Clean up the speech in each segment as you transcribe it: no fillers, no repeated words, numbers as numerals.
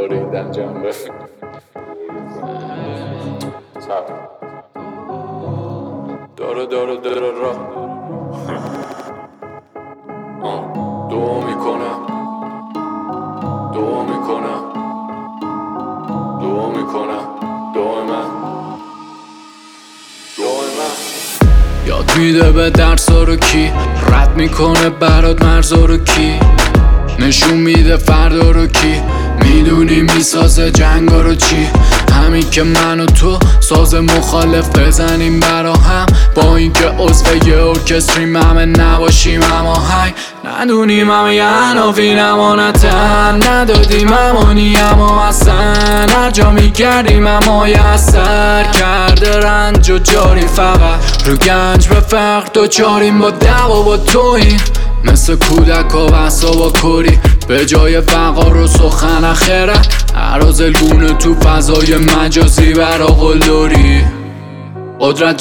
بریدن جنبه داره را دو میکنم یاد میده به درسا رو کی رد میکنه برات مرزا رو کی نشون میده فردا رو کی میدونی میسازه جنگا رو چی همین که من و تو ساز مخالف بزنیم برا هم با اینکه عضو یه ارکستریم همه نباشیم هماهنگ ندونیم همه یه عناوین امانتن ندادیم امانی اما اصلا هر جا میگردیم اما یه اثر کرده رنج و جاری فقط رو گنج به فقر دوچاریم با دعوا با توییم مثل کودک و بحثا با کری به جای وقار و سخن اخرت عرازلگونه تو فضای مجازی برا قلدری قدرت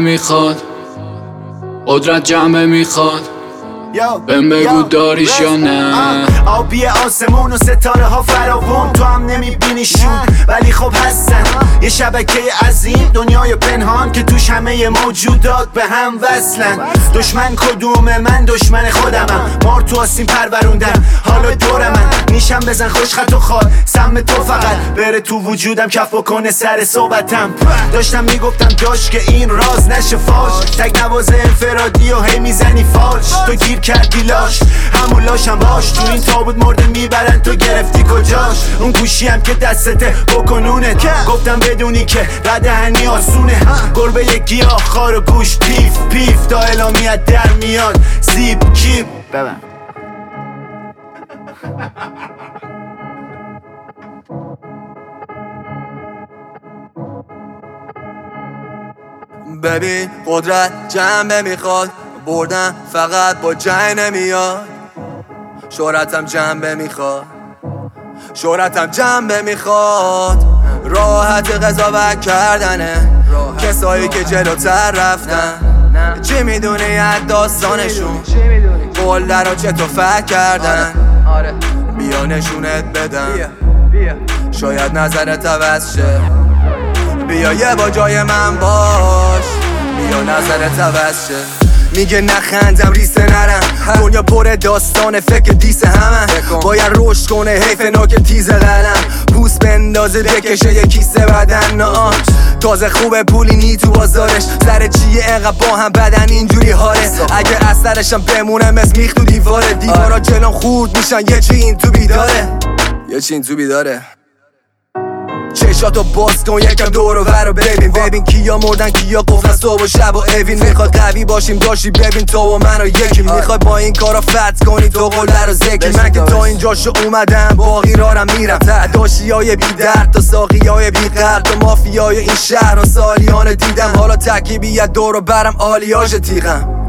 جنبه میخواد بهم بگو داریش یا نه آبی آسمون و ستاره ها فراوون تو هم نمیبینیشون ولی خب هستن یه شبکه عظیم دنیای پنهان که توش همه موجودات به هم وصلن دشمن کدومه من دشمن خودمم مار تو آسین پروروندم حالا دور من نیشم بزن خوش خط و خال سم تو فقط بره تو وجودم کف بکنه سر صحبتم داشتم میگفتم داشت که این راز نشه فاش تک نواز انفرادی و هی میزنی فالش تو گیر کردی لاش همون لاشم باش تو این تابوت مرده میبرن تو گرفتی کجاش اون گوشی هم که دستته بکنونت گفتم بدونی که قدهنی آسونه گربه یک گیاه خار و گوش پیف پیف تا اعلامیت در میاد زیب کیپ ببن ببین قدرت جنبه میخواد بردن فقط با جنگ نمیاد شهرتم جنبه میخواد راحت قضاوت کردنه کسایی که جلوتر رفتن چی میدونی از داستانشون قول رو چطور فکر کردن بیا نشونت بدم شاید نظرت عوض شه بیا یه با جای من باش بیا نظرت عوض شه میگه نخندم ریسه نرم دنیا پر داستان فکر دیسه همه باید رشد کنه حیف ناک تیز قلم پوست بندازه بکشه یه کیسه بدن تازه خوبه پولی نی تو بازارش سر چیه انقدر با هم بدن اینجوری حاله اگه اثرشم بمونه مثل میخ تو دیوارا جلوم خورد میشن یه چی این تو بیداره چشاتو باز کن یکم دور و ور رو ببین کیا مردن کیا قفلن صبح و شب و اوین میخواد قوی باشیم داشتی ببین تو و من و یکی میخوای با این کارا فتح کنی تو قله رو ذکی من که تا اینجاشو اومدم باقی رارم میرم داشتیای بی درد تا ساقیای بی قرد تا مافیای این شهر و سالیان دیدم حالا تکیبی دور و برم آلیاژ تیغم